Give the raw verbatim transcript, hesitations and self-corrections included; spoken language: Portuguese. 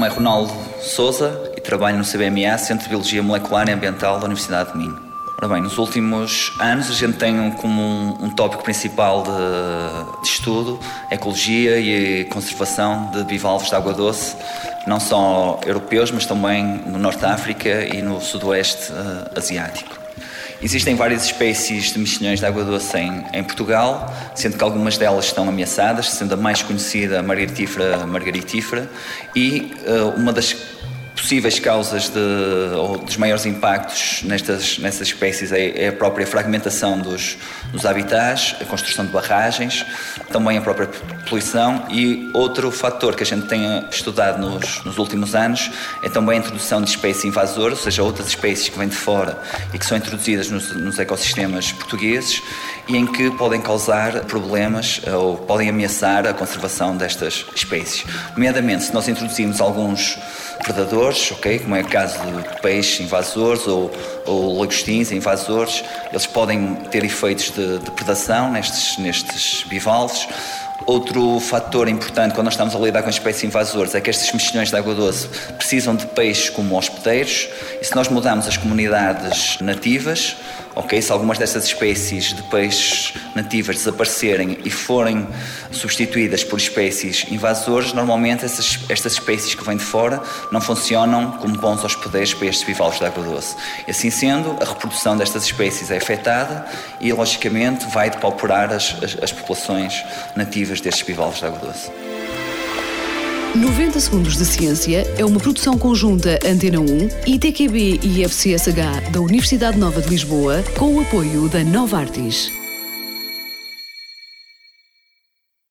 nome é Ronaldo Sousa e trabalho no C B M A, Centro de Biologia Molecular e Ambiental da Universidade de Minho. Ora bem, nos últimos anos a gente tem como um, um tópico principal de, de estudo a ecologia e a conservação de bivalves de água doce, não só europeus, mas também no Norte da África e no Sudoeste uh, Asiático. Existem várias espécies de mexilhões de água doce em, em Portugal, sendo que algumas delas estão ameaçadas, sendo a mais conhecida a margaritífera margaritífera e uh, uma das possíveis causas de, ou dos maiores impactos nestas, nestas espécies é, é a própria fragmentação dos, dos habitats, a construção de barragens, também a própria poluição e outro fator que a gente tem estudado nos, nos últimos anos é também a introdução de espécies invasoras, ou seja, outras espécies que vêm de fora e que são introduzidas nos, nos ecossistemas portugueses e em que podem causar problemas ou podem ameaçar a conservação destas espécies. Nomeadamente, se nós introduzimos alguns predadores, okay, como é o caso de peixes invasores ou, ou lagostins invasores, eles podem ter efeitos de, de predação nestes, nestes bivalves. Outro fator importante quando nós estamos a lidar com espécies invasoras é que estes mexilhões de água doce precisam de peixes como hospedeiros e se nós mudarmos as comunidades nativas, okay, se algumas destas espécies de peixes nativas desaparecerem e forem substituídas por espécies invasoras, normalmente essas, estas espécies que vêm de fora não funcionam como bons hospedeiros para estes bivalves de água doce. E assim sendo, a reprodução destas espécies é afetada e, logicamente, vai depauperar as, as, as populações nativas destes bivalves de água doce. noventa Segundos de Ciência é uma produção conjunta Antena um, I T Q B e F C S H da Universidade Nova de Lisboa, com o apoio da Novartis.